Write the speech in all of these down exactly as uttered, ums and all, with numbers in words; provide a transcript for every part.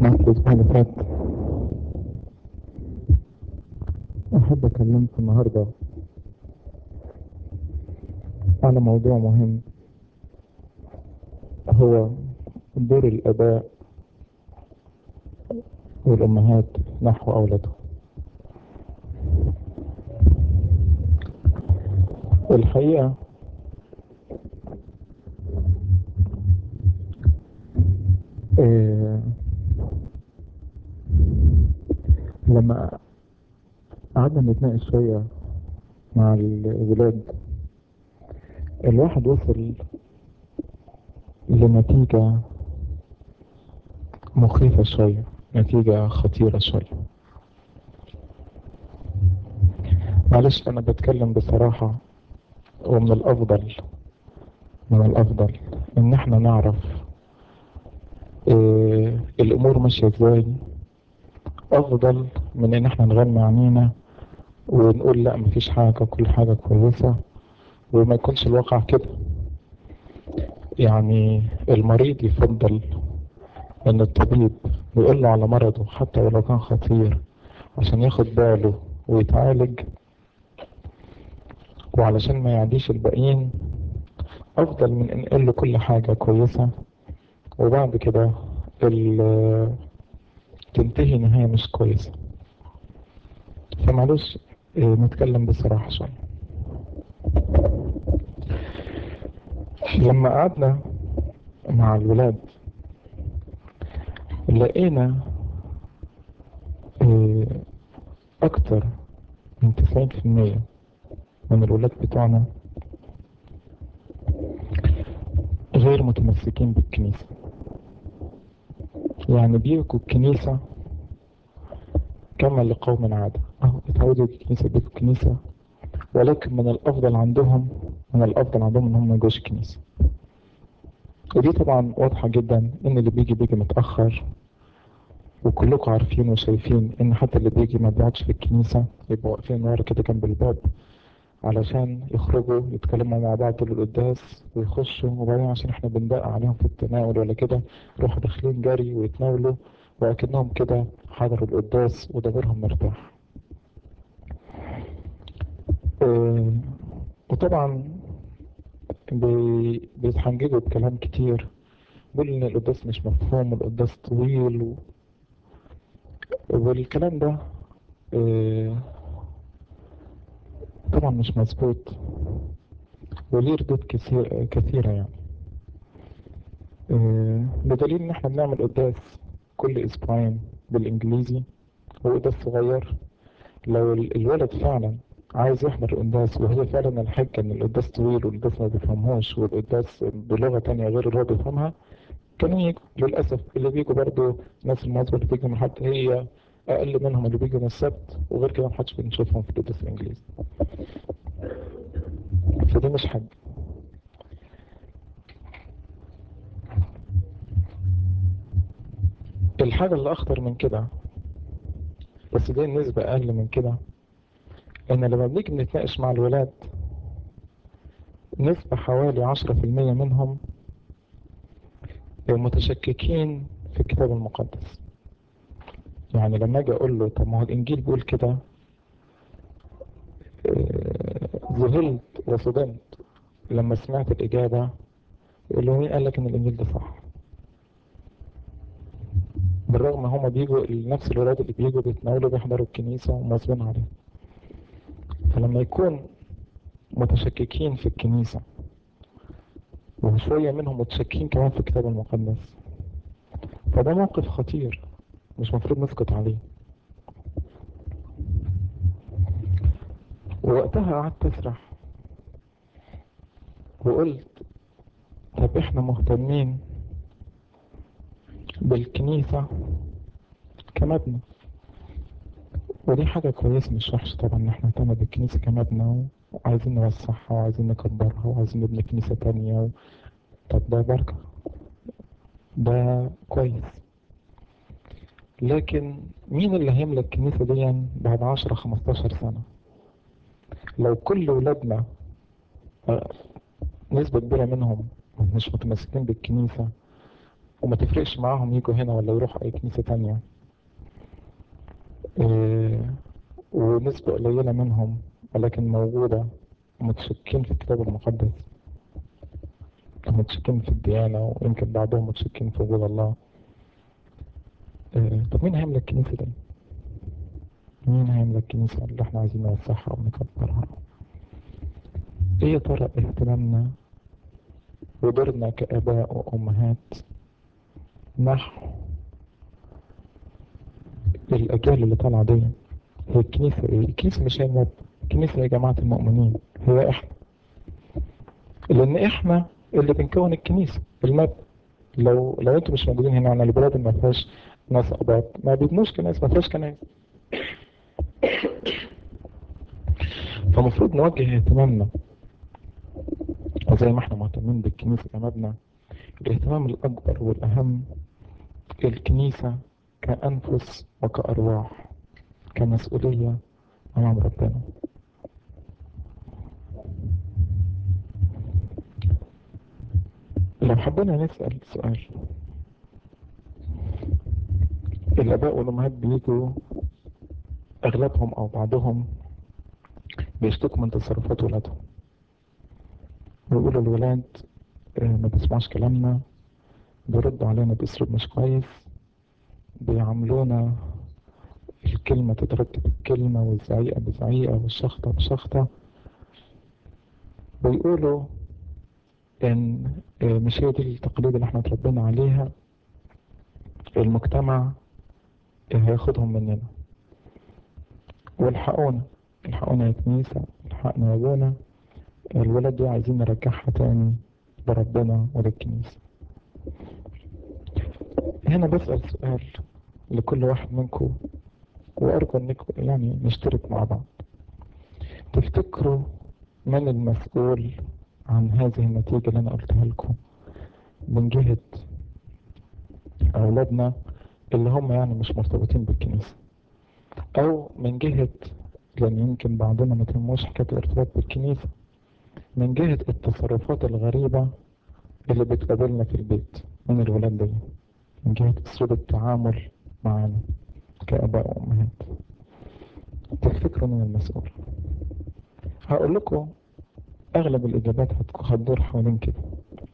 معاك الأسبوع اللي فات. أحب أكلمك النهاردة على موضوع مهم، هو دور الآباء والأمهات نحو أولادهم. الحقيقة إيه لما قعدنا نتناقش شوية مع الولاد، الواحد وصل لنتيجة مخيفة شوية، نتيجة خطيرة شوية. معلش أنا بتكلم بصراحة، ومن الأفضل من الأفضل إن احنا نعرف إيه الأمور ماشية إزاي، أفضل من إن احنا نغمى عينينا ونقول لا مفيش حاجة وكل حاجة كويسة وما يكونش الواقع كده. يعني المريض يفضل ان الطبيب يقول له على مرضه حتى ولو كان خطير عشان ياخد باله ويتعالج، وعلشان ما يعديش الباقيين، افضل من ان يقول له كل حاجة كويسة وبعد كده ال- تنتهي نهاية مش كويسة. فمعلش إيه، نتكلم بصراحة شوية. لما قعدنا مع الولاد لقينا إيه، اكتر من تسعين في المية من الولاد بتوعنا غير متمسكين بالكنيسة. يعني بيجوا الكنيسة كما لقوم عادة، اهو اتعودوا الكنيسة بيجوا الكنيسة، ولكن من الافضل عندهم من الافضل عندهم ان هم ما يجوش الكنيسة. ودي طبعا واضحة جدا ان اللي بيجي بيجي متأخر، وكلكم عارفين وشايفين ان حتى اللي بيجي ما بيقعدش في الكنيسة، يبقوا واقفين ورا كده جنب الباب علشان يخرجوا يتكلموا مع بعض طول القداس ويخشوا، وبعدين عشان احنا بندق عليهم في التناول ولا كده يروحوا داخلين جري ويتناولوا وأكنهم كده حضروا القداس وضميرهم مرتاح. اه وطبعا بي- بيتحنججوا بكلام كتير، بيقولوا ان القداس مش مفهوم والقداس طويل و- والكلام ده اه طبعا مش مظبوط، وليه ردود كثير كثيرة يعني. اه بدليل ان احنا بنعمل قداس كل اسبوعين بالانجليزي، هو قداس صغير. لو ال- الولد فعلا عايز يحضر القداس، وهي فعلا الحجة ان القداس طويل والقداس ما بيفهمهوش والقداس بلغة تانية غير اللي هو بيفهمها، كانوا يجوا. للأسف اللي بيجوا برضه ناس المناسبة اللي بتيجي من حتى هي أقل منهم اللي بيجوا من السبت، وغير كده محدش بنشوفهم في القداس الإنجليزي. فدي مش حاجة. الحاجة اللي أخطر من كده، بس دي النسبة أقل من كده، إن لما بنيجي نتناقش مع الولاد نسبة حوالي عشرة في المية منهم متشككين في الكتاب المقدس. يعني لما اجي اقول له طب ما هو الانجيل بيقول كده، آه، ذهلت وصدمت لما سمعت الاجابه. يقول له مين قال لك ان الانجيل ده صح؟ بالرغم هما بيجوا نفس الولاد اللي بيجوا بيتناولوا بيحضروا الكنيسه ومواظبين عليها. فلما يكون متشككين في الكنيسه وشويه منهم متشككين كمان في الكتاب المقدس، فده موقف خطير مش مفروض نسكت عليه. ووقتها قعدت اسرح وقلت طب احنا مهتمين بالكنيسه كمبنى، ودي حاجة كويسة مش وحشة طبعا ان احنا نهتم بالكنيسة كمبنى، وعايزين نوسعها وعايزين نكبرها وعايزين نبني كنيسة تانية و... طب ده بركة، ده كويس. لكن مين اللي هيملك الكنيسة دي بعد عشرة خمستاشر سنة؟ لو كل ولادنا آه، نسبة كبيرة منهم مش متمسكين بالكنيسة، وما تفرقش معاهم يجوا هنا ولا يروحوا أي كنيسة تانية. آه، ونسبة قليلة منهم ولكن موجودة متشكين في الكتاب المقدس، متشكين في الديانة، ويمكن بعضهم متشكين في وجود الله. آه، طب مين هيملك الكنيسة دي؟ مين هيملك الكنيسة اللي احنا عايزين نوسعها ونكبرها؟ ايه يا ترى اهتمامنا ودورنا كآباء وأمهات نحو الأجيال اللي طالعة دي؟ هي الكنيسة ايه؟ الكنيسة مش هي المبنى، الكنيسة يا جماعة المؤمنين هي احنا، لأن احنا اللي بنكون الكنيسة المبنى. لو لو انتوا مش موجودين هنا على البلاد اللي ما فيهاش ناس اباط ما بيبنوش كنائس، ما فيهاش كنائس. فالمفروض نوجه اهتمامنا وزي ما احنا مهتمين بالكنيسة كمبنى، الاهتمام الأكبر والأهم الكنيسة كأنفس وكأرواح، كمسؤولية أمام ربنا. لو حبينا نسأل سؤال، الآباء والأمهات بيجوا أغلبهم أو بعضهم بيشتكوا من تصرفات ولادهم، ويقولوا الولاد آه، ما بيسمعوش كلامنا، بيردوا علينا بأسلوب مش كويس، بيعاملونا الكلمة تترتب الكلمة والزعيقة بزعيقة والشخطة بشخطة. ويقولوا إن آه، مش هي دي التقاليد اللي احنا اتربينا عليها، المجتمع آه، هياخدهم مننا. والحقونا، الحقونا يا كنيسة، الحقنا يا ابونا، الولاد دي عايزين نرجعها تاني لربنا وللكنيسة. هنا بسأل سؤال لكل واحد منكم، وأرجو إنكم يعني نشترك مع بعض. تفتكروا من المسؤول عن هذه النتيجة اللي أنا قلتها لكم من جهة أولادنا اللي هم يعني مش مرتبطين بالكنيسة، أو من جهة، لأن يمكن بعضنا ما تهموش حكاية الارتباط بالكنيسة، من جهة التصرفات الغريبة اللي بتقابلنا في البيت من الولاد دي، من جهة أسلوب التعامل معنا كآباء وأمهات؟ تفتكروا من المسؤول؟ هقول لكم أغلب الإجابات هتك- هتدور حوالين كده.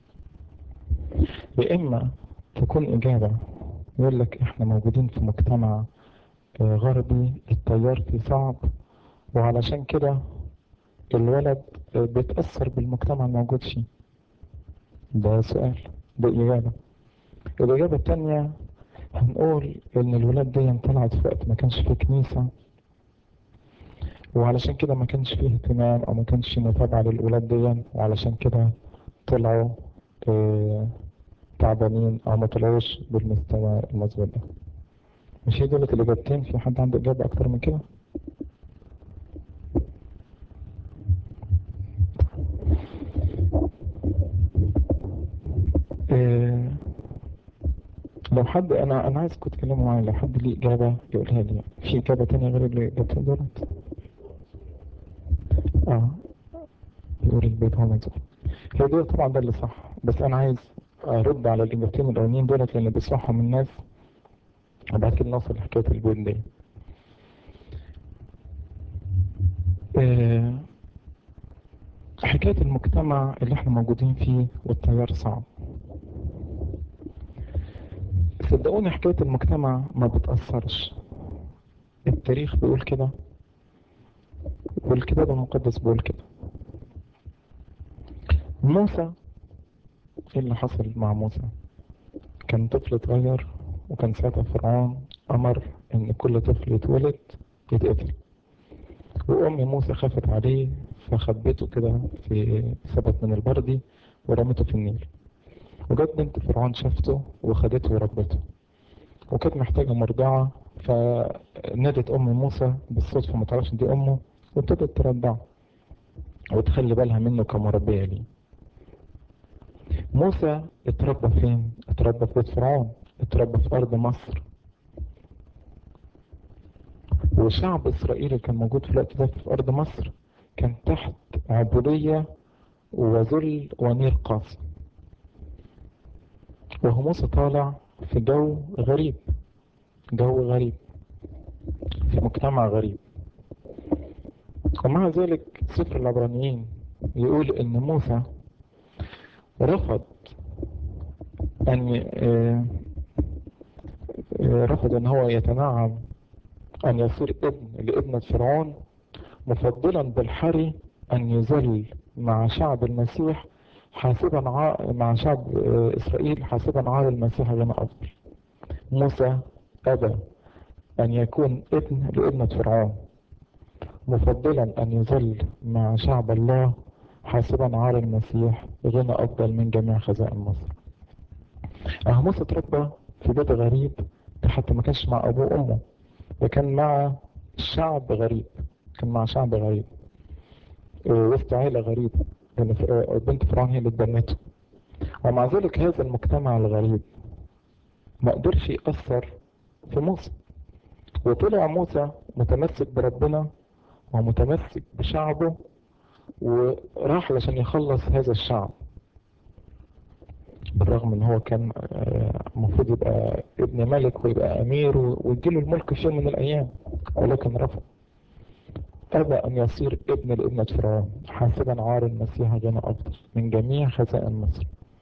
يا إما تكون إجابة يقول لك إحنا موجودين في مجتمع آه، غربي، التيار فيه صعب، وعلشان كده الولد آه، بيتأثر بالمجتمع الموجود فيه. ده سؤال، ده إجابة. الإجابة التانية هنقول إن الولاد دي طلعت في وقت ما كانش فيه كنيسة، وعلشان كده ما كانش فيه اهتمام أو ما كانش فيه متابعة للولاد دي، وعلشان كده طلعوا آه، تعبانين أو ما طلعوش بالمستوى المظبوط ده. مش هي دولت الإجابتين؟ في حد عنده إجابة أكتر من كده؟ آه، لو حد، أنا أنا عايزكم تتكلموا معايا، لو حد ليه إجابة يقولها لي. في إجابة تانية غير الإجابتين دولت؟ آه، يقول البيت هو مسؤول. هي دول طبعا ده اللي صح، بس أنا عايز أرد على الإجابتين الأولانيين دولت لأن بيصحهم الناس، وبعد كده نوصل لحكاية البيت دي. آه، حكاية المجتمع اللي احنا موجودين فيه والتيار صعب. صدقوني حكاية المجتمع ما بتأثرش، التاريخ بيقول كده والكتاب المقدس بيقول كده. موسى، ايه اللي حصل مع موسى؟ كان طفل صغير، وكان ساعتها فرعون أمر إن كل طفل يتولد يتقتل، وأم موسى خافت عليه فخبته كده في ثبت من البردي ورمته في النيل. وجت بنت فرعون شافته وخدته وربته، وكانت محتاجة مرضعة، فنادت أم موسى بالصدفة، ما تعرفش دي أمه، وابتدت ترضعه وتخلي بالها منه كمربية ليه. موسى اتربى فين؟ اتربى في بيت فرعون، اتربى في أرض مصر. وشعب إسرائيل اللي كان موجود في الوقت ده في أرض مصر كان تحت عبودية وذل ونير قاسي. وهو موسى طالع في جو غريب، جو غريب في مجتمع غريب. ومع ذلك سفر العبرانيين يقول ان موسى رفض ان ي- آه، آه، رفض ان هو يتنعم ان يصير ابن لابنة فرعون، مفضلا بالحري ان يذل مع شعب المسيح حاسبا ع... مع شعب آه، اسرائيل حاسبا عار المسيح غنى افضل. موسى ابى ان يكون ابن لابنة فرعون، مفضلا ان يذل مع شعب الله حاسبا عار المسيح غنى افضل من جميع خزائن مصر. اه موسى اتربى في بيت غريب، ده حتى ما كانش مع ابوه وامه، ده كان مع شعب غريب، كان مع شعب غريب آه، وسط عيلة غريبة، لأن ف- آه، بنت فرعون هي اللي اتبنته. ومع ذلك هذا المجتمع الغريب ما قدرش يأثر في موسى، وطلع موسى متمسك بربنا ومتمسك بشعبه، وراح علشان يخلص هذا الشعب، بالرغم ان هو كان آه، المفروض يبقى ابن ملك ويبقى امير و- ويديله الملك في يوم من الايام، ولكن رفض. أبى أن يصير ابن لابنة فرعون حاسبا عار المسيح غنى أفضل من جميع خزائن مصر.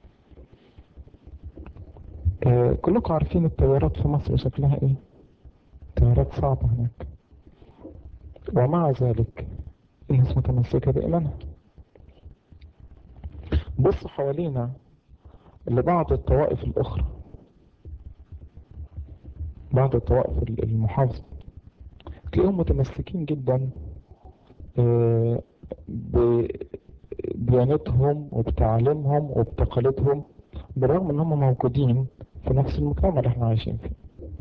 آه كلكم عارفين التيارات في مصر شكلها إيه؟ تيارات صعبة هناك، ومع ذلك الناس متمسكة بإيمانها. بصوا حوالينا لبعض الطوائف الأخرى، بعض الطوائف المحافظة، تلاقيهم متمسكين جدا آه بديانتهم وبتعليمهم وبتقاليدهم، بالرغم ان هم موجودين في نفس المجتمع اللي احنا عايشين فيه.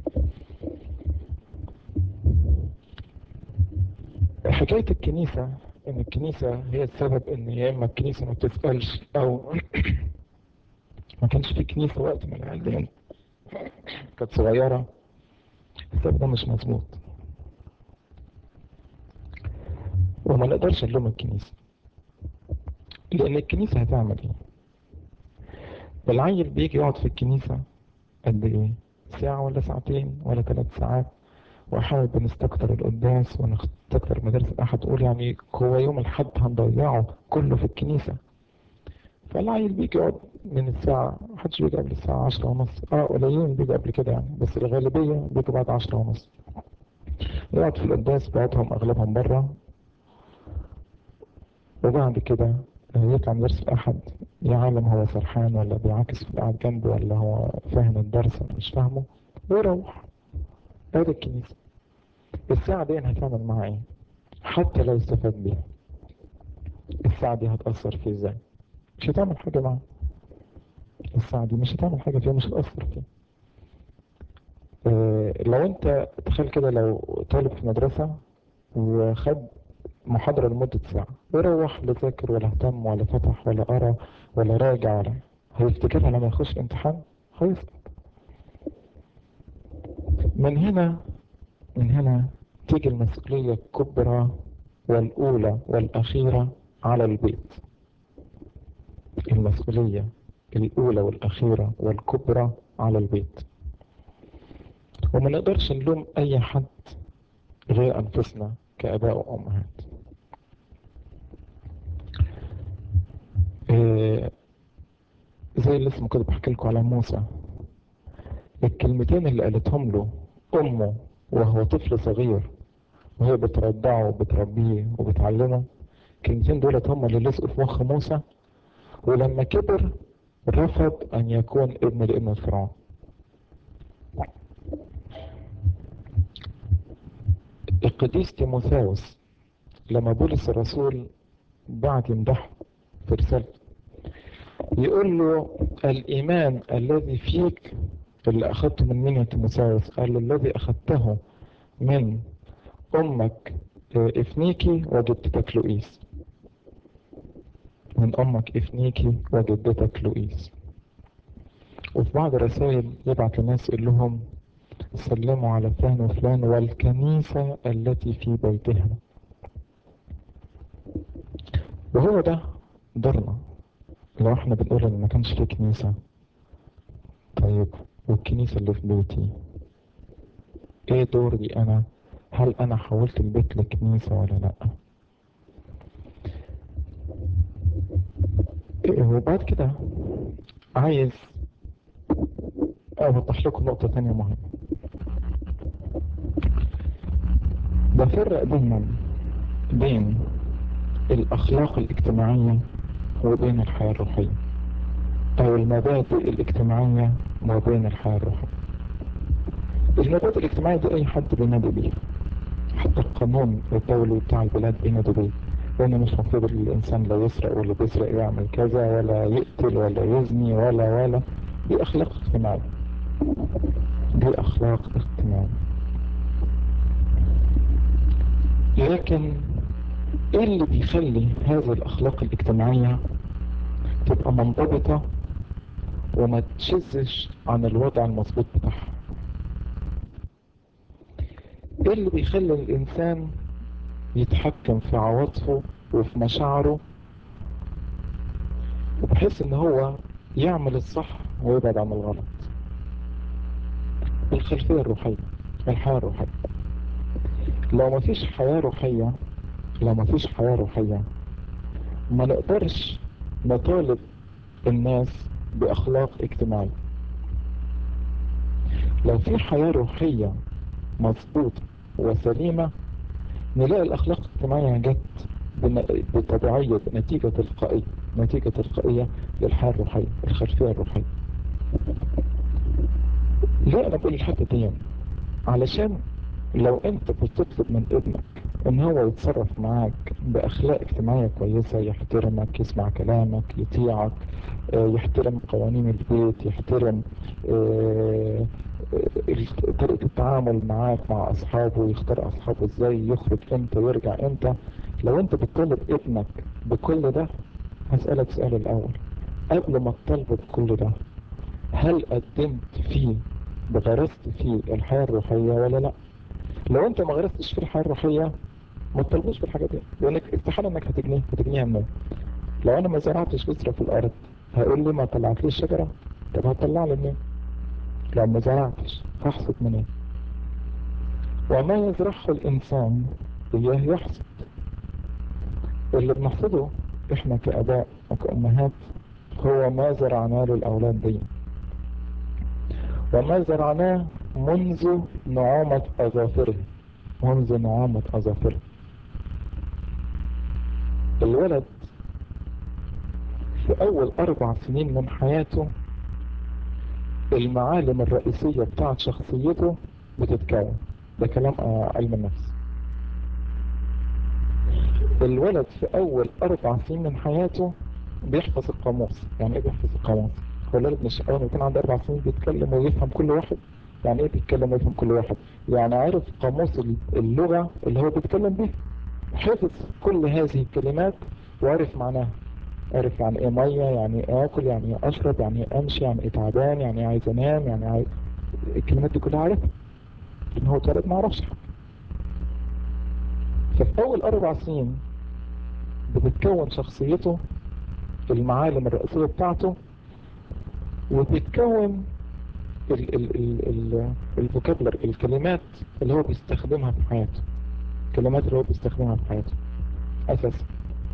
حكاية الكنيسة، ان الكنيسة هي السبب ان يا اما الكنيسة ما بتسألش او ما كانش في كنيسة وقت ما العيال دي كانت صغيرة، السبب ده مش مظبوط. وما نقدرش نلوم الكنيسة، لان الكنيسة هتعمل ايه؟ العيل بيجي يقعد في الكنيسة قد ايه؟ ساعة ولا ساعتين ولا ثلاث ساعات، واحيانا بنستكتر القداس ونستكتر مدارس الاحد، تقول يعني هو يوم الحد هنضيعه كله في الكنيسة. فالعيل بيجي يقعد من الساعة، محدش بيجي قبل الساعة عشرة ونص، اه قليلين بيجي قبل كده يعني، بس الغالبية بيجي بعد عشرة ونص. يقعد في القداس بتاعتهم اغلبهم بره، وبعد كده يطلع من درس الأحد، يا عالم هو سرحان ولا بيعاكس في القاعد جنبه ولا هو فاهم الدرس ولا مش فاهمه، ويروح. ادي الكنيسة. الساعة دي هتعمل معاه ايه؟ حتى لو استفاد بيها، الساعة دي هتأثر فيه ازاي؟ مش هتعمل حاجة معاه. الساعة دي مش هتعمل حاجة فيه، مش هتأثر فيه. اه لو انت تخيل كده، لو طالب في مدرسة وخد محاضرة لمدة ساعة ويروح لا ذاكر ولا اهتم ولا فتح ولا قرا ولا راجع ولا، هيفتكرها لما يخش امتحان؟ هيسقط. من هنا من هنا تيجي المسؤولية الكبرى والأولى والأخيرة على البيت. المسؤولية الأولى والأخيرة والكبرى على البيت، وما نقدرش نلوم أي حد غير أنفسنا كآباء وأمهات. إيه زي اللي اسمه كده بحكي لكم على موسى، الكلمتين اللي قالتهم له أمه وهو طفل صغير وهي بترضعه وبتربيه وبتعلمه، الكلمتين دولت هم اللي لزقوا في مخ موسى، ولما كبر رفض أن يكون ابن لابن فرعون. القديس تيموثاوس لما بولس الرسول بعت يمدحه في رسالته، يقول له الإيمان الذي فيك اللي أخذته من مين يا تيموثاوس؟ قال له الذي أخذته من أمك آه، إفنيكي وجدتك لؤيس. من أمك إفنيكي وجدتك لؤيس. وفي بعض الرسائل يبعت للناس يقول لهم سلموا على فلان وفلان والكنيسة التي في بيتها. وهو ده دورنا. لو احنا بنقول ان ما كانش في كنيسة، طيب والكنيسة اللي في بيتي ايه دوري انا؟ هل انا حولت البيت لكنيسة ولا لا؟ إيه وبعد كده عايز اوضح لكم نقطة تانية مهمة. بفرق دايما بين الاخلاق الاجتماعية وبين الحياة الروحية، او المبادئ الاجتماعية وبين الحياة الروحية. المبادئ الاجتماعية دي اي حد بينادي بيها، حتى القانون الدولي بتاع البلاد بينادوا بيه، لأن مش مفروض الإنسان لا يسرق ولا بيسرق يعمل كذا ولا يقتل ولا يزني ولا ولا دي أخلاق اجتماعية، دي أخلاق اجتماعية. لكن إيه اللي بيخلي هذه الأخلاق الاجتماعية تبقى منضبطة وما تشزش عن الوضع المظبوط بتاعها؟ إيه اللي بيخلي الإنسان يتحكم في عواطفه وفي مشاعره وبحيث إن هو يعمل الصح ويبعد عن الغلط؟ الخلفية الروحية، الحياة الروحية. لو ما فيش حياة روحية، لو ما فيش حياة روحية ما نقدرش نطالب الناس بأخلاق اجتماعية. لو في حياة روحية مظبوطة وسليمة نلاقي الأخلاق الاجتماعية جت بن- بطبيعية، نتيجة تلقائية، نتيجة تلقائية للحياة الروحية، الخلفية الروحية. ليه أنا بقول الحتة دي؟ علشان لو انت بتطلب من ابنك ان هو يتصرف معاك باخلاق اجتماعية كويسة، يحترمك، يسمع كلامك، يطيعك، آه، يحترم قوانين البيت، يحترم آه، آه، طريقة التعامل معاك مع اصحابه، يختار اصحابه ازاي، يخرج امتى، يرجع امتى. لو انت بتطلب ابنك بكل ده، هسألك سؤال الاول، قبل ما تطلب بكل ده هل قدمت فيه بغرست فيه الحياة الروحية ولا لا؟ لو انت ما غرستش في الحياه الروحيه ما تطلبوش بالحاجات دي، لانك استحاله انك هتجنيه، هتجنيها منين؟ لو انا ما زرعتش بذره في الارض هيقول لي ما طلعتليش شجره، طب هتطلع لي منين؟ لو ما زرعتش هحصد منين؟ وما يزرعه الانسان اياه يحصد. اللي بنحصده احنا كاباء وكامهات هو ما زرعناه للاولاد دي، وما زرعناه منذ نعومه اظافره، منذ نعومه اظافره. الولد في أول أربع سنين من حياته المعالم الرئيسية بتاعت شخصيته بتتكون. ده كلام آه علم النفس. الولد في أول أربع سنين من حياته بيحفظ القاموس. يعني إيه بيحفظ القاموس؟ هو الولد مش أول ما يكون عنده أربع سنين بيتكلم ويفهم كل واحد؟ يعني إيه بيتكلم ويفهم كل واحد؟ يعني عارف قاموس اللغة اللي هو بيتكلم بيه، حفظ كل هذه الكلمات وعرف معناها. عرف يعني ايه ميه، يعني ايه اكل، يعني ايه اشرب، يعني ايه امشي، يعني ايه تعبان، يعني ايه عايز انام، يعني عايز، الكلمات دي كلها عارفها. لكن هو اتولد ما عرفش حاجه. ففي اول اربع سنين بتتكون شخصيته، المعالم الرئيسيه بتاعته، وبتتكون ال ال ال ال الفوكابلر، الكلمات اللي هو بيستخدمها في حياته، الكلمات اللي هو بيستخدمها في حياته اساسا.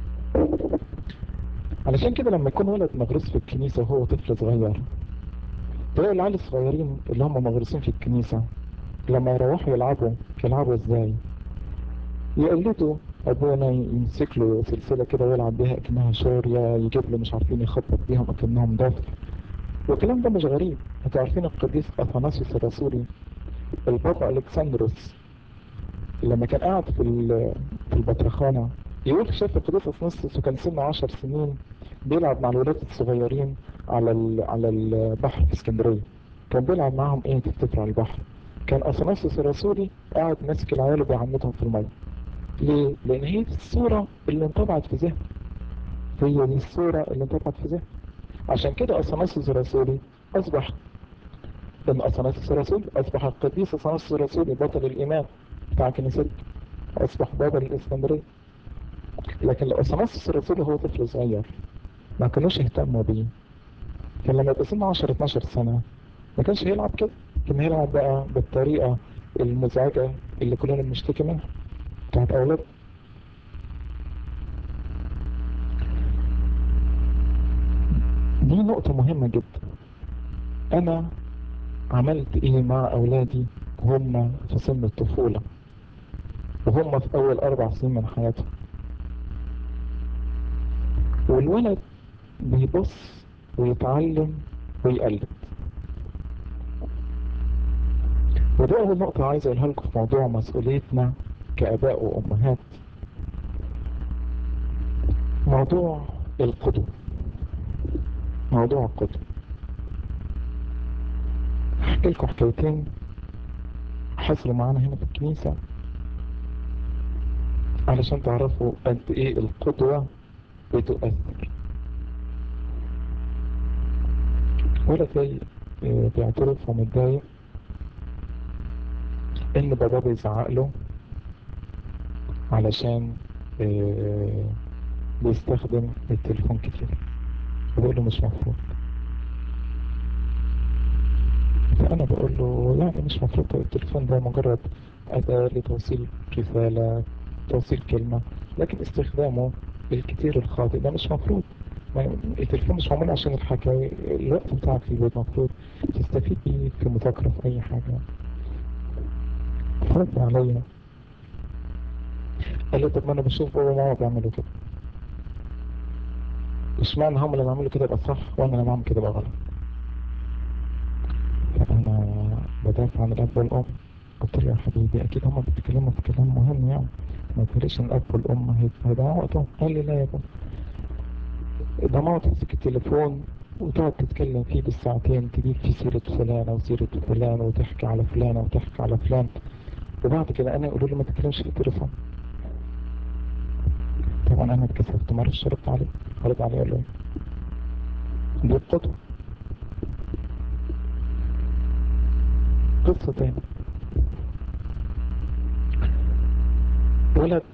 علشان كده لما يكون ولد مغروس في الكنيسه وهو طفل صغير، تلاقي العيال الصغيرين اللي هم مغروسين في الكنيسه لما يروحوا يلعبوا يلعبوا ازاي؟ يقلدوا ابونا، يمسك له سلسله كده ويلعب بيها اكنها شوريه، يجيب له مش عارفين يخبط بيهم اكنهم ضفر. والكلام ده مش غريب. انتوا عارفين القديس اثناسيوس الرسولي، البابا الكسندروس لما كان قاعد في ال- في البطرخانه يقول شاف القديس اثناسيوس وكان سنه عشر سنين بيلعب مع الولاد الصغيرين على ال- على البحر في اسكندريه. كان بيلعب معاهم ايه تفتكروا على البحر؟ كان اثناسيوس الرسولي قاعد ماسك العيال وبيعنتهم في الميه. ليه؟ لأن هي دي الصورة اللي انطبعت في ذهنه. هي دي الصورة اللي انطبعت في ذهنه. عشان كده أثناسيوس الرسولي أصبح، إن أثناسيوس الرسولي أصبح القديس أثناسيوس الرسولي بطل الإيمان بتاع كنيستنا، أصبح بابا الإسكندرية. لكن لو أثناسيوس الرسولي هو طفل صغير ما كانوش يهتموا بيه. كان لما يبقى سنه عشرة اتناشر سنة ما كانش هيلعب كده، كان هيلعب بقى بالطريقة المزعجة اللي كلنا بنشتكي منها بتاعت أولاد. دي نقطة مهمة جدا. أنا عملت إيه مع أولادي وهم في سن الطفولة، وهم في أول أربع سنين من حياتهم؟ والولد بيبص ويتعلم ويقلد. وده أول نقطة عايز أقولها لكم في موضوع مسؤوليتنا كآباء وأمهات، موضوع القدوة. موضوع القدوة، أحكي لكم حكايتين حصلوا معانا هنا في الكنيسة علشان تعرفوا قد إيه القدوة بتؤثر. ولد جاي آه، بيعترف ومتضايق إن باباه بيزعق له علشان آه، بيستخدم التليفون كتير، بقول له مش مفروض. فأنا بقول له يعني مش مفروض، التليفون ده مجرد أداة لتوصيل رسالة، توصيل كلمة، لكن استخدامه الكتير الخاطئ ده مش مفروض. ما- التليفون مش معمول عشان الحكاية، الوقت بتاعك في البيت مفروض تستفيد بيه في مذاكرة في أي حاجة. فرد عليا قال لي طب ما أنا بشوف بابا وماما بيعملوا كده، اشمعنى هم اللي بيعملوا كده يبقى صح وأنا اللي بعمل كده يبقى غلط؟ فأنا بدافع عن الأب والأم. قلت له يا حبيبي أكيد هما بيتكلموا في كلام مهم يعني، ما تقوليش إن الأب والأم هي- هيضيعوا وقتهم. قال لي لا يا بابا، ده ما تمسك التليفون وتقعد تتكلم فيه بالساعتين، تجيب فيه سيرة فلانة وسيرة فلان وتحكي على فلانة وتحكي على فلان، وبعد كده أنا يقولوا لي ما تتكلمش في التليفون. طبعا أنا اتكسفت، ما رضيتش أرد عليه. هرد عليه ولا إيه؟ دي القدوة. قصة تاني، ولد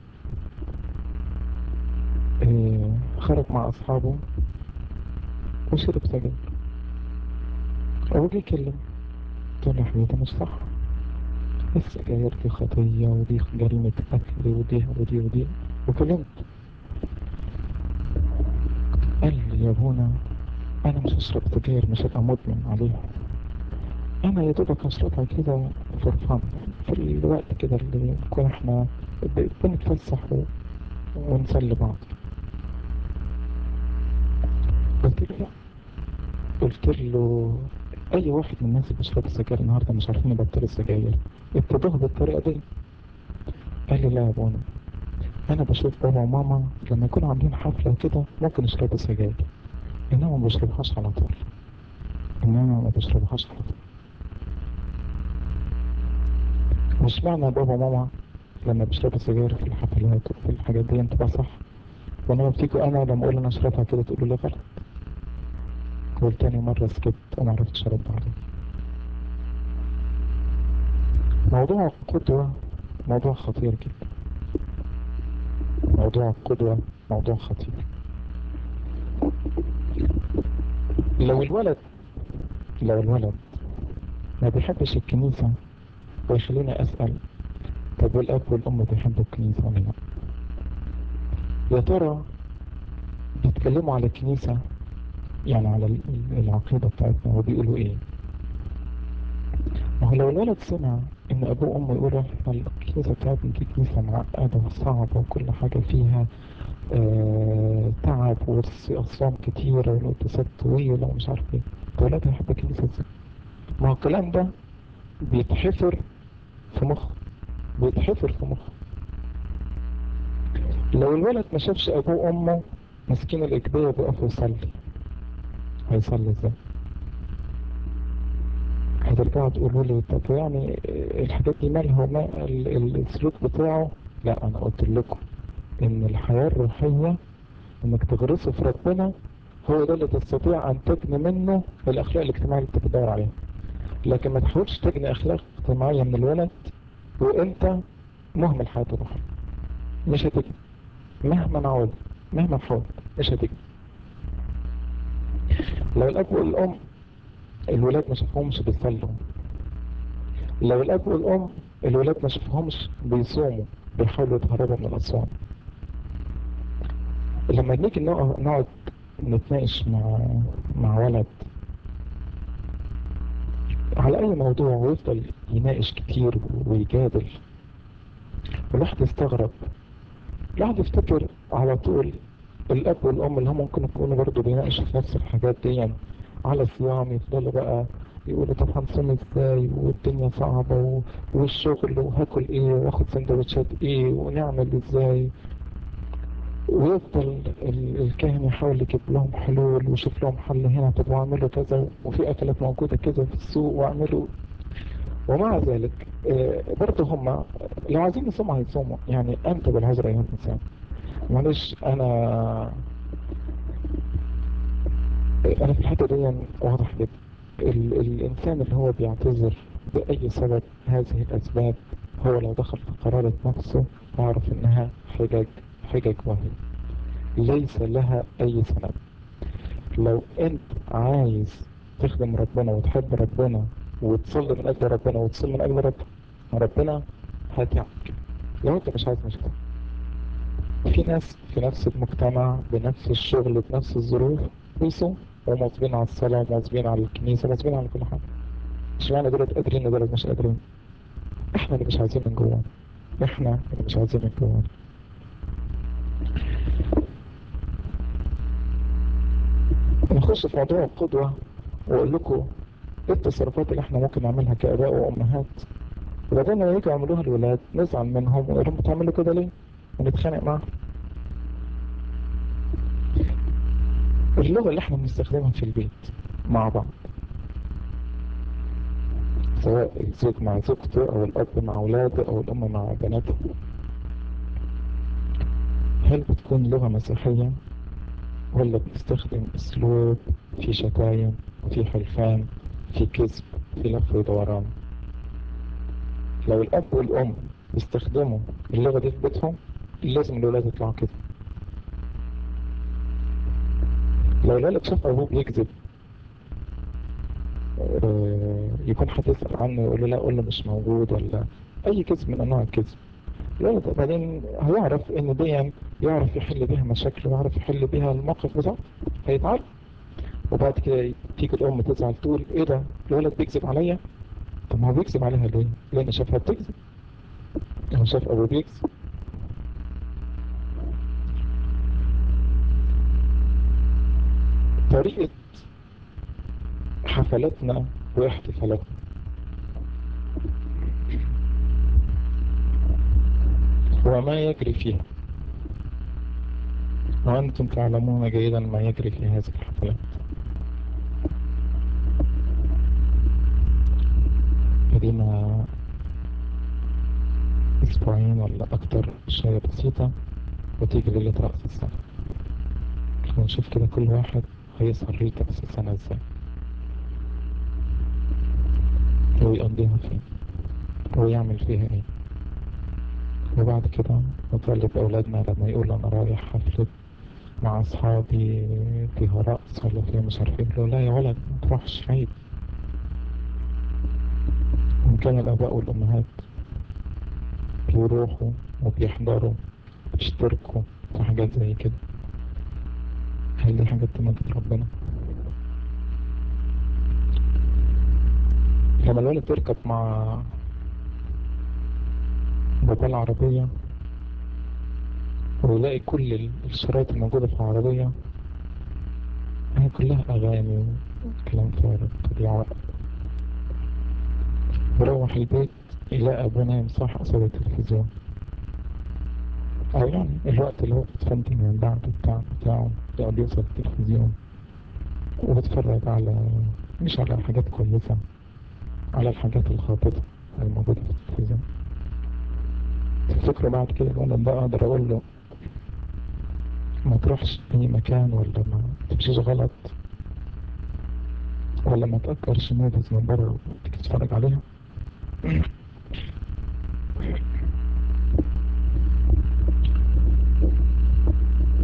آه خرج مع أصحابه وشرب سجاير، أبوه جه يكلم، قلت له يا حبيبي ده مش صح، السجاير دي خطية ودي جريمة قتل ودي ودي ودي. وكلمت، قال لي يا ابونا أنا مش هشرب سجاير، مش هبقى مدمن عليها، أنا يا دوبك هشربها كده فور فن، في الوقت كده اللي نكون احنا ب- بنتفسح و- ونسلي بعض. قلت له لا، قلت له أي واحد من الناس اللي بيشربوا السجاير النهاردة مش عارفين يبطلوا السجاير ابتدوها بالطريقة دي. قال لي لا يا ابونا، أنا بشوف بابا وماما لما يكونوا عاملين حفلة وكده ممكن يشربوا سجاير، إنما ما بشربهاش على طول، إنما ما بشربهاش على طول. مش معنى بابا وماما لما بيشربوا سجاير في الحفلات وفي الحاجات دي تبقى صح، وإنما بتيجوا أنا لما أقول أنا أشربها كده تقولوا لي غلط. والتاني مرة سكت وما عرفتش أرد عليه. موضوع القدوة موضوع خطير جدا. موضوع القدوة موضوع خطير. لو الولد لو الولد ما بيحبش الكنيسة، ويخليني أسأل طب والأب والأم بيحبوا الكنيسة ولا لا؟ يا ترى بيتكلموا على الكنيسة، يعني على ال- ال- العقيدة بتاعتنا وبيقولوا إيه؟ ما هو لو الولد سمع إن أبوه وأمه يقولوا إحنا الكنيسة بتاعتنا دي كنيسة معقدة وصعبة وكل حاجة فيها آه تعب وأصوام كتيرة والقداسات طويلة ومش عارف إيه، الولد هيحب الكنيسة إزاي؟ ما هو الكلام ده بيتحفر في مخه، بيتحفر في مخه. لو الولد ما شافش أبوه وأمه ماسكين الإجبية بيقفوا يصلي، هيصلي إزاي؟ هترجعوا تقولوا لي طب يعني الحاجات دي مالها وما ال- ال- السلوك بتاعه؟ لا، أنا قلت لكم إن الحياة الروحية إنك تغرسه في ربنا، هو ده اللي تستطيع أن تجني منه الأخلاق الاجتماعية اللي أنت بتدور عليها. لكن ما تحاولش تجني أخلاق اجتماعية من الولد وأنت مهمل حياته الروحية، مش هتجني مهما عاود، مهما حاولت مش هتجني. لو الأب والأم الولاد ما شافهمش بيصلوا. لو الاب والام الولاد ما شافهمش بيصوموا، بيحاولوا يتهربوا من الاصوات. لما نيجي نقعد نقعد نتناقش مع مع ولد على اي موضوع ويفضل يناقش كتير ويجادل، الواحد يستغرب. الواحد يفتكر على طول الاب والام اللي هم ممكن يكونوا برضه بيناقشوا في نفس الحاجات دي يعني. على الصيام يفضلوا بقى يقولوا طب هنصوم ازاي والدنيا صعبة و... والشغل وهاكل ايه واخد سندوتشات ايه ونعمل ازاي. ويفضل ال- الكاهن يحاول يجيب لهم حلول ويشوف لهم حل هنا، طب واعملوا كذا وفي اكلات موجودة كذا في السوق واعملوا. ومع ذلك آه، برضه هم لو عايزين يصوموا هيصوموا يعني. انت بالعذر ايها الانسان. معلش انا انا في الحته دي يعني واضح جدا. ال الانسان اللي هو بيعتذر باي سبب، هذه الاسباب هو لو دخل في قرارة نفسه يعرف انها حجج حجج وهم ليس لها اي سند. لو انت عايز تخدم ربنا وتحب ربنا وتصلي من اجل ربنا وتصوم من اجل ربنا، ربنا هتعمل. لو انت مش عايز، مش هتعمل. في ناس في نفس المجتمع بنفس الشغل بنفس الظروف بيصوم ومواظبين على الصلاة ومواظبين على الكنيسة ومواظبين على كل حاجة. اشمعنى دولت قادرين ودولت مش قادرين؟ احنا اللي مش عايزين من جوانا. احنا اللي مش عايزين من جوانا. نخش في موضوع القدوة واقول لكم ايه التصرفات اللي احنا ممكن نعملها كآباء وأمهات، وبعدين لما يجوا يعملوها الولاد نزعل منهم ونقول لهم بتعملوا كده ليه؟ ونتخانق معاهم. اللغة اللي احنا بنستخدمها في البيت مع بعض، سواء الزوج مع زوجته او الاب مع اولاده او الام مع بناته، هل بتكون لغة مسيحية ولا بنستخدم اسلوب في شتايم في حلفان في كذب في لف ودوران؟ لو الاب والام بيستخدموا اللغة دي في بيتهم لازم الولاد يطلعوا كده. لو الولد شاف ابوه بيكذب، آه، يكون حد يسأل عنه يقول له لا، قول له مش موجود، ولا اي كذب من انواع الكذب، الولد بعدين هيعرف ان دي يعني يعرف يحل بيها مشاكله ويعرف يحل بيها الموقف بتاعه، هيتعرف. وبعد كده تيجي الام تزعل تقول ايه ده الولد بيكذب عليا. طب ما هو بيكذب عليها ليه؟ لان شافها بتكذب، هو شاف ابوه بيكذب. طريقة حفلاتنا واحتفالاتنا وما يجري فيها، وأنتم تعلمون جيدا ما يجري في هذه الحفلات. لدينا أسبوعين ولا أكتر شوية بسيطة وتيجي ليلة رأس السنة، ونشوف كده كل واحد هيسهر ليلة رأس السنة ازاي ويقضيها فين ويعمل فيها ايه. وبعد كده نطالب أولادنا لما يقول أنا رايح حفلة مع أصحابي فيها رقص ولا فيها مش عارف ايه، يقول له لا يا ولد ما تروحش، عيب. وإن كان الآباء والأمهات بيروحوا وبيحضروا يشتركوا في حاجات زي كده، هل دي حاجات تمجد ربنا؟ لما الولد يركب مع بابا العربية ويلاقي كل ال- الشرايط الموجودة في العربية هي كلها أغاني وكلام فارغ تضييع وقت، ويروح البيت يلاقي أبوه نايم صاحي قصاد التلفزيون، أو يعني الوقت اللي هو بيتفضل من بعد بتاع بتاعه يقعد يوصل التلفزيون وبيتفرج على، مش على حاجات كويسة، على الحاجات الخاطئة الموجودة في التلفزيون. تفتكروا بعد كده الولد ده أقدر أقول له ما تروحش أي مكان، ولا ما تمشيش غلط، ولا ما تأكلش موفيز من بره وتيجي تتفرج عليها؟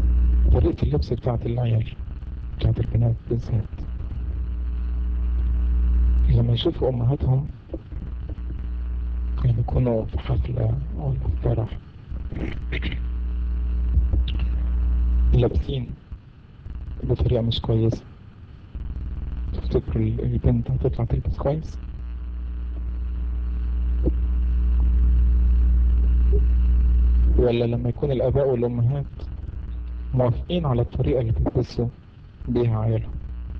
طريقة اللبس بتاعت العيال، بتاعت البنات بالذات، لما يشوفوا أمهاتهم يعني يكونوا في حفلة أو في فرح لابسين بطريقة مش كويسة، تفتكروا ال- البنت هتطلع تلبس كويس؟ ولا لما يكون الآباء والأمهات موافقين على الطريقة اللي بيلبسوا بيها عيالهم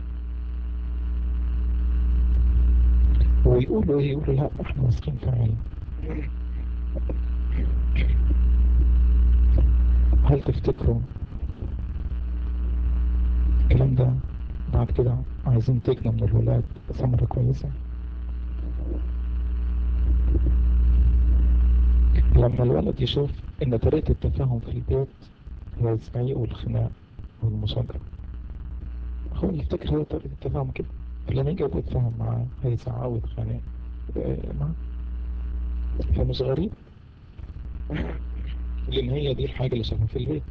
ويقولوا إيه؟ يقولوا لا إحنا واثقين في عيالنا. هل تفتكروا الكلام ده بعد كده عايزين تجنوا من الولاد ثمرة كويسة؟ لما الولد يشوف إن طريقة التفاهم في البيت هي الزعيق والخناق والمشاجرة، هو يفتكر هي طريقة التفاهم كده، فلما يجي أبوه يتفاهم معاه هيزعق ويتخانق آه، معاه. فمش غريب لأن هي دي الحاجة اللي شافها في البيت.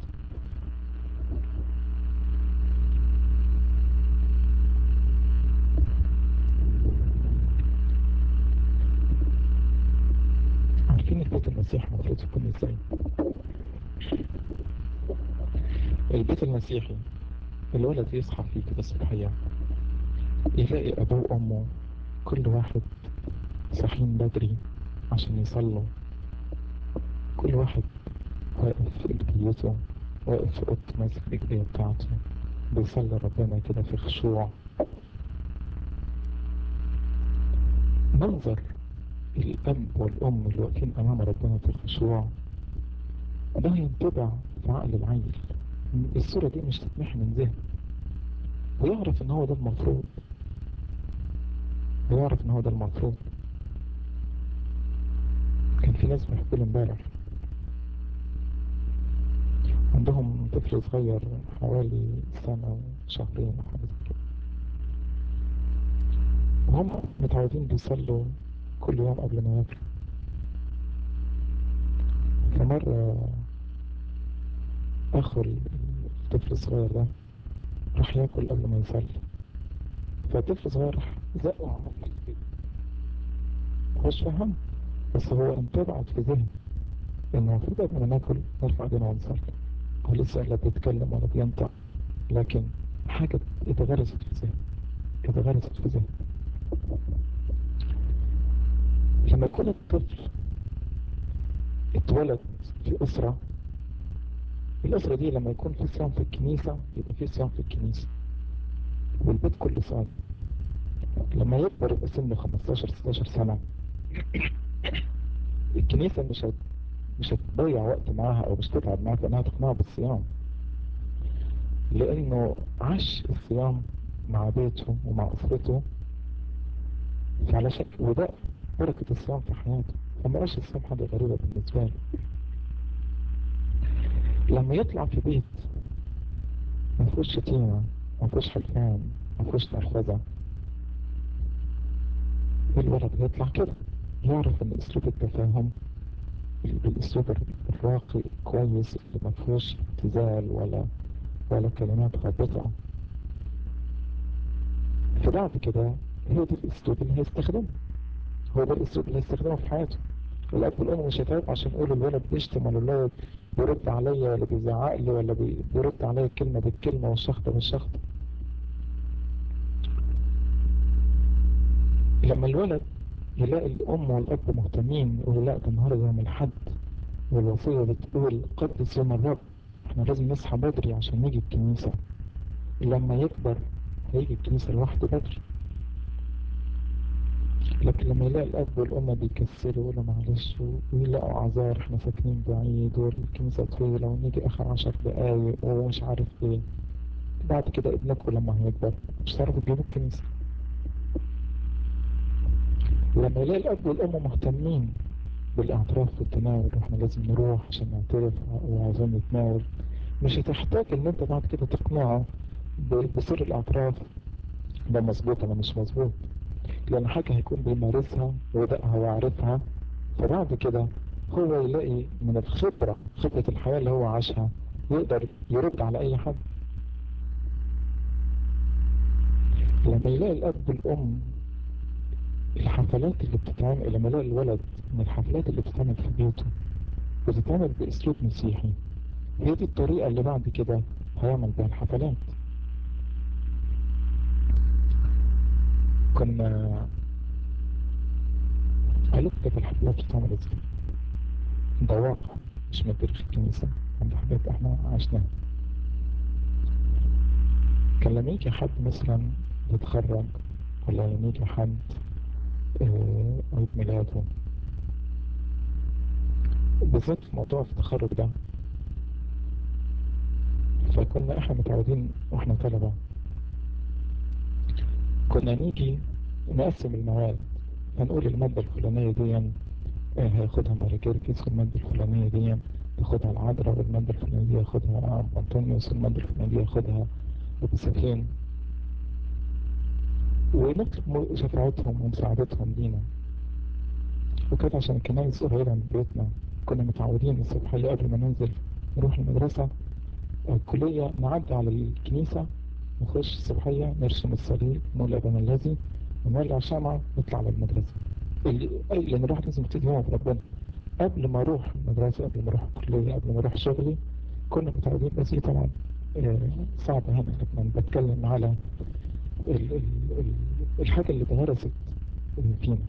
عارفين البيت المسيحي المفروض يكون ازاي؟ البيت المسيحي الولد يصحى فيه كده الصبحية يلاقي أبوه وأمه كل واحد صاحيين بدري عشان يصلوا، كل واحد واقف في رجليته، واقف في أوضة ماسك رجليه بتاعته بيصلي ربنا كده في خشوع. منظر الأب والأم اللي واقفين أمام ربنا في الخشوع ده ينطبع في عقل العيل، الصورة دي مش تتمحي من ذهنه، ويعرف إن هو ده المفروض، ويعرف إن هو ده المفروض. كان في ناس بيحكوا لي امبارح عندهم طفل صغير حوالي سنة وشهرين أو حاجة زي كده، وهم متعودين بيصلوا كل يوم قبل ما ياكلوا. فمرة أخو الطفل الصغير ده راح ياكل قبل ما يصلي، فالطفل الصغير راح زقه وعمل حاجة كده، مش فاهم، بس هو انطبعت في ذهنه إنه المفروض قبل ما ناكل نرفع ايدينا ونصلي. هو لسه لا بيتكلم ولا بينطق، لكن حاجة اتغرست في ذهنه، اتغرست في ذهنه. لما يكون الطفل اتولد في أسرة، الأسرة دي لما يكون في صيام في الكنيسة يبقى في صيام في الكنيسة والبيت كله صايم. لما يكبر يبقى سنه خمستاشر ستاشر سنة، الكنيسة مش هت... مش هتضيع وقت معاها أو مش تتعب معاها في إنها تقنعه بالصيام، لأنه عاش الصيام مع بيته ومع أسرته. فعلى شكل وده بركة الصيام في حياته، فما بقاش الصيام حاجة غريبة بالنسبة له. لما يطلع في بيت ما فيهوش شتيمة، ما فيهوش حلفان، ما فيهوش نرفزة، الولد هيطلع كده يعرف ان اسلوب التفاهم بالاسلوب الراقي كويس اللي ما فيهوش ابتذال ولا ولا كلمات خابطة. فبعد كده هو ده الاسلوب اللي هيستخدمه، هو ده الاسلوب اللي هيستخدمه في حياته. الاب والام مش هيتعب عشان يقولوا الولد بيشتم ولا الولد بيرد عليا ولا بيزعق لي ولا بي- بيرد عليا الكلمة بالكلمة والشخطة بالشخطة. لما الولد يلاقي الام والاب مهتمين يقولوا لا ده النهارده يوم الاحد والوصية بتقول قدس يوم الرب، احنا لازم نصحى بدري عشان نيجي الكنيسة، لما يكبر هيجي الكنيسة لوحده بدري. لكن لما يلاقي الأب والأم بيكسلوا يقولوا معلش ويلاقوا أعذار احنا ساكنين بعيد والكنيسة طويلة ونيجي آخر عشر دقايق ومش عارف ايه، بعد كده ابنكم لما هيكبر مش هتعرفوا تجيبوا الكنيسة. لما يلاقي الأب والأم مهتمين بالاعتراف والتناول واحنا لازم نروح عشان نعترف وعايزين نتناول، مش هتحتاج ان انت بعد كده تقنعه ب- بسر الاعتراف ده مظبوط ولا مش مظبوط، لان حاجة هيكون بيمارسها وبدأها وعارفها. فبعد كده هو يلاقي من الخبرة، خبرة الحياة اللي هو عاشها، يقدر يرد على اي حد. لما يلاقي الاب والام الحفلات اللي بتتعمل لما الاقي الولد من الحفلات اللي بتتعمل في بيته بتتعمل باسلوب مسيحي، هي دي الطريقة اللي بعد كده هيعمل بيها الحفلات. كنا قالوا كانت الحفلات بتتعمل ازاي، ده واقع مش من تاريخ الكنيسة، عند حاجات احنا عشناها. كان لما يجي حد مثلا يتخرج، ولا لما يجي حد آه، عيد ميلاده، بالذات في موضوع التخرج ده، فكنا احنا متعودين واحنا طلبة كنا نيجي نقسم المواد، هنقول المادة الفلانية دي آه، هياخدها ماريكيركس، والمادة الفلانية دي ياخدها العذراء، والمادة الفلانية دي ياخدها بنطونيوس، والمادة الفلانية دي ياخدها بسفين، ونطلب شفاعتهم ومساعدتهم لينا. وكده عشان الكنايس قريبة من بيتنا، كنا متعودين الصبحية قبل ما ننزل نروح المدرسة أو الكلية نعدي على الكنيسة، نخش الصبحية نرسم الصليب نقول أبانا الذي، ونولع شمعة نطلع على المدرسة. اللي اللي نروح لازم نبتدي يوم ربنا. قبل ما أروح المدرسة، قبل ما أروح الكلية، قبل ما أروح شغلي، كنا متعودين. بس دي طبعا آه، صعبة هنا، لكن بتكلم على ال ال ال الحاجة اللي اتغرست فينا.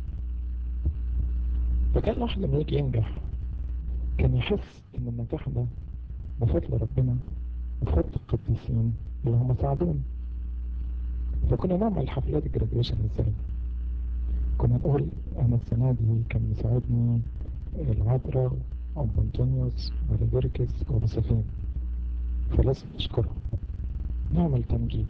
فكان الواحد لما يجي ينجح كان يحس ان النجاح ده بفضل ربنا وفضل القديسين اللي هم ساعدوني. فكنا نعمل حفلات الجراديويشن ازاي؟ كنا نقول انا السنة دي كان مساعدني العذراء ام انطونيوس وليبركس وبسفين، فلازم نشكرهم. نعمل تمجيد،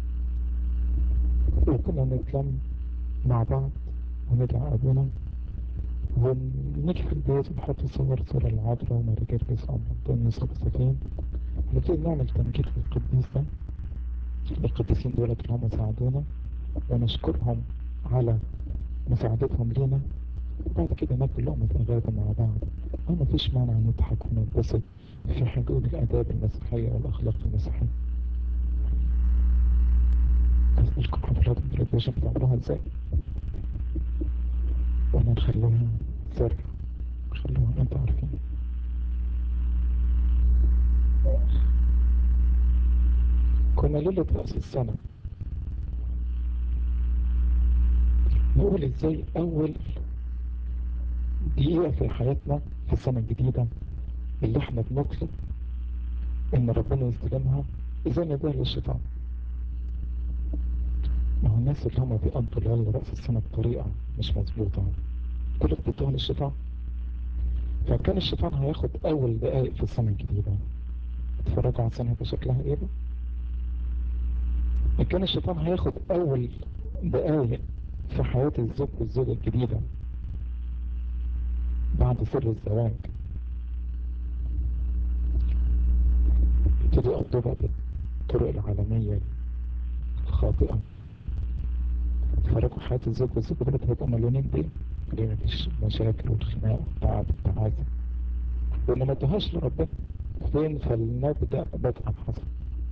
وكنا نتلم مع بعض وندعي ابونا، ونيجي في البيت ونحط صور صورة العذراء وماريكيركس وام انطونيوس وبسفين، ونبتدي نعمل تمجيد للقديس ده، القديسين دولت اللي هم ساعدونا، ونشكرهم على مساعدتهم لينا. وبعد كده ناكل لقمة غدا مع بعض، وما فيش مانع نضحك ونتبسط في حدود الآداب المسيحية والأخلاق المسيحية. أسألكم حفلات الجراديويشن بتعملوها ازاي؟ ولا نخلوها سر؟ نخلوها انتوا عارفين. كنا ليلة رأس السنة نقول ازاي أول دقيقة في حياتنا في السنة الجديدة اللي احنا بنطلب ان ربنا يستلمها، ازاي نديها للشيطان. ما هو الناس اللي هم بيقضوا ليالي رأس السنة بطريقة مش مظبوطة كل بتدوها للشيطان. فكان الشيطان هياخد أول دقايق في السنة الجديدة، اتفرجوا على السنة هيبقى شكلها ايه بقى. كان الشيطان هياخد أول دقايق في حياة الزوج والزوجة الجديدة بعد سر الزواج، يبتدي يقضوها بالطرق العالمية الخاطئة. اتفرجوا حياة الزوج والزوجة دول هيبقوا مليونين بيه، ليه مفيش مشاكل والخناق والتعب والتعاسة، وإن ما ادوهاش لربنا. فين؟ فلنبدأ بدءا حسنا.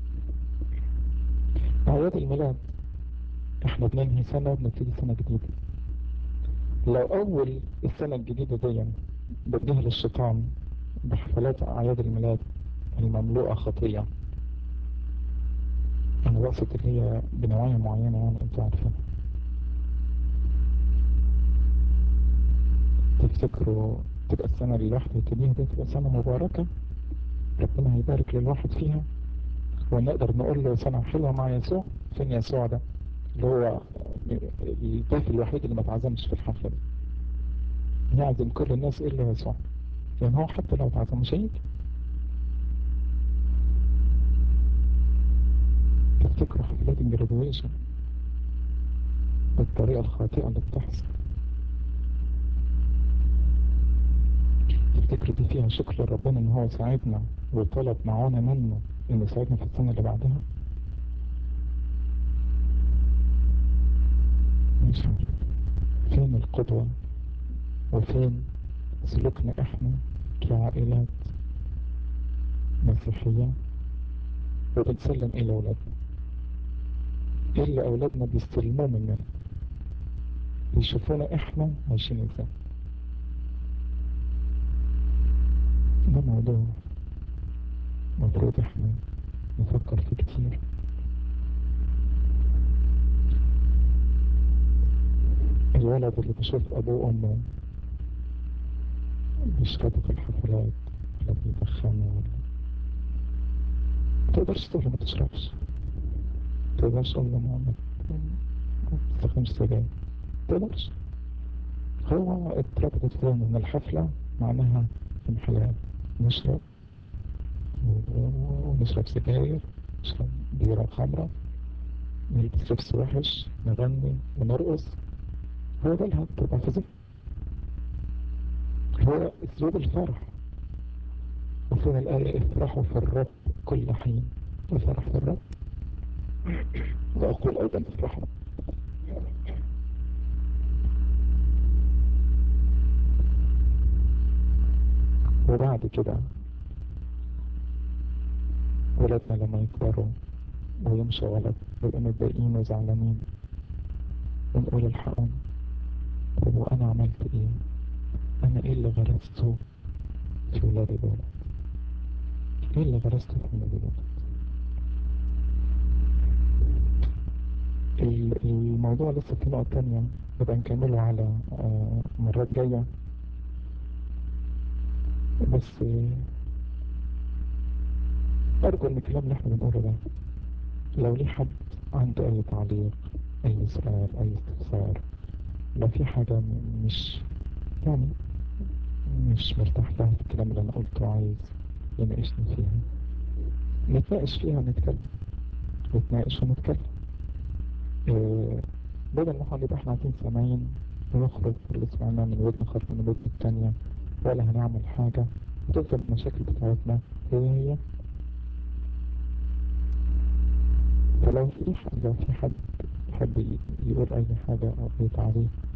أعياد الميلاد احنا بننهي سنة وبنبتدي سنة جديدة. لو أول السنة الجديدة دي بديها للشيطان بحفلات أعياد الميلاد المملوءة خطية، أنا بقصد اللي هي بنوعية معينة يعني أنتوا عارفين، تفتكروا تبقى السنة اللي الواحد يبتديها دي تبقى سنة مباركة ربنا هيبارك للواحد فيها، ونقدر نقول له سنة حلوة مع يسوع؟ فين يسوع ده اللي هو الضيف الوحيد اللي ما اتعزمش في الحفلة دي؟ يعزم كل الناس إلا يسوع، لأن هو حتى لو اتعزم مش هيجي. تفتكروا حفلات الجرادويشن بالطريقة الخاطئة اللي بتحصل، تفتكروا دي فيها شكر لربنا ان هو ساعدنا وطلب معانا منه انه يساعدنا في السنة اللي بعدها؟ مش عارف. فين القدوة وفين سلوكنا احنا كعائلات مسيحية، وبنسلم ايه لاولادنا؟ ايه اللي اولادنا بيستلموه مننا؟ يشوفونا احنا عايشين ازاي. ده موضوع المفروض احنا نفكر فيه كتير. الولد اللي بيشوف ابوه وامه بيشربوا في الحفلات ولا بيدخنوا ولا، متقدرش تقول له ما تشربش، متقدرش تقول له ما ما ما تستخدمش سجاير، متقدرش. هو اتربطت فيه ان الحفلة معناها انحلال، نشرب و- ونشرب سجاير، نشرب بيرة خمرة، نلبس لبس وحش، نغني ونرقص. هو ده اللي هتبقى في ذهنه، هو اسلوب الفرح. وفين الآية افرحوا في الرب كل حين، الفرح في الرب، وأقول أيضا افرحوا. وبعد كده ولادنا لما يكبروا ويمشوا غلط ويبقوا متضايقين وزعلانين، ونقول الحقهم، هو أنا عملت إيه؟ أنا إيه اللي غرسته في ولادي دول؟ إيه اللي غرسته في ولادي دول؟ ال- الموضوع لسه في نقطة تانية نبقى نكمله على آه، مرات جاية. بس آه، أرجو إن الكلام اللي إحنا بنقوله ده لو ليه حد عنده أي تعليق، أي سؤال، أي استفسار، لو في حاجة م- مش يعني مش مرتاح لها في الكلام اللي أنا قلته وعايز يناقشني فيها، نتناقش فيها ونتكلم، نتناقش ونتكلم. إيه، بدل ما احنا نبقى احنا قاعدين سامعين ونخرج اللي سمعناه من ودن خرج من الودن التانية، ولا هنعمل حاجة، وتفضل المشاكل بتاعتنا هي هي. فلو في حد لو في حد يحب ي- يقول أي حاجة أو أي تعليق،